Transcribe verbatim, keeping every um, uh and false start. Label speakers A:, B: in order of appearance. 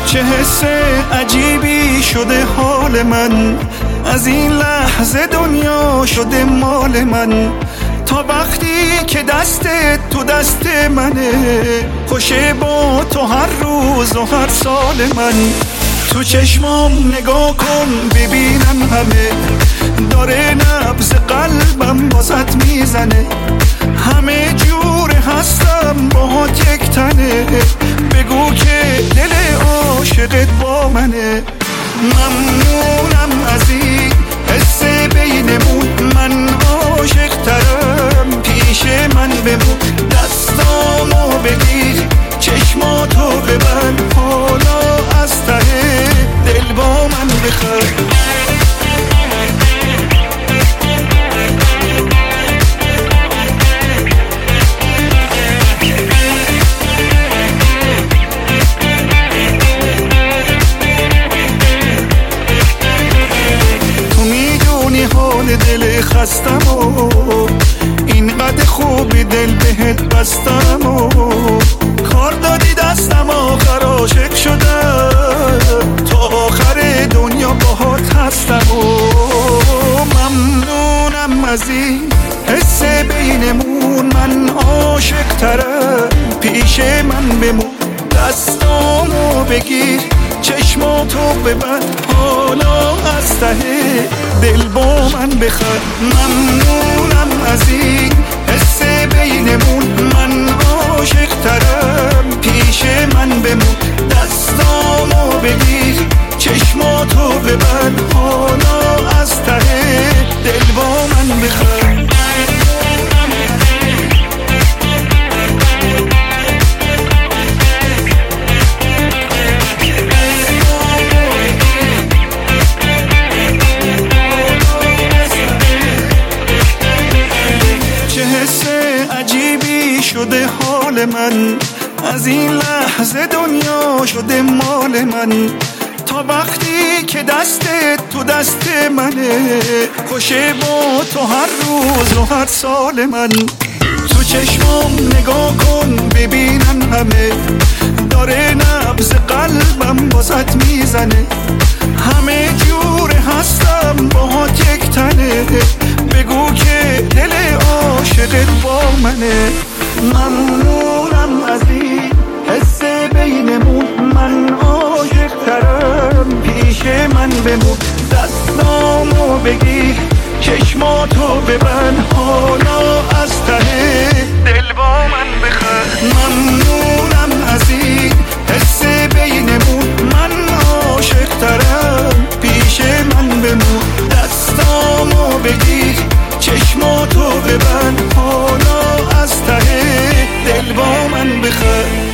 A: چه حس عجیبی شده حال من، از این لحظه دنیا شده مال من. تا وقتی که دستت تو دست منه، خوشه با تو هر روز و هر سال من. تو چشمام نگاه کن ببینم همه، داره نبض قلبم بازت میزنه. همه جور هستم باهات یک تنه، بگو که دل عاشقت با منه. ممنونم از این حس بینمون، من عاشق ترم پیش من بمون. دستامو بگیر چشماتو ببند، حالا از ته دل با من بخند. حال دل خستم و اینقدر خوبی دل بهت بستم و کار دادی دستم آخر عاشق شدم، تا آخر دنیا باهات هستم و ممنونم از این حس بینمون، من عاشق ترم پیش من بمون. دستامو بگیر چشماتو ببند، حالا از ته دل با من بخند. ممنونم از این حس بینمون، من عاشق ترم پیش من بمون. دستامو بگیر چشماتو ببند، حالا از ته دل با من بخند. شده حال من، از این لحظه دنیا شده مال من. تا وقتی که دستت تو دست منه، خوشه با تو هر روز و هر سال من. تو چشمام نگاه کن ببینم همه، داره نبض قلبم بازت میزنه. همه جور هستم باهات یک تنه، بگو که دل عاشقت با منه. ممنونم از این حس بینمون، من عاشق ترم پیش من بمون. دستامو بگیر چشماتو ببند، حالا از ته دل با من بخند. ممنونم از این حس بینمون، من عاشق ترم پیش من بمون. دستامو بگیر چشماتو ببند، حالا از ته دل با من بخند.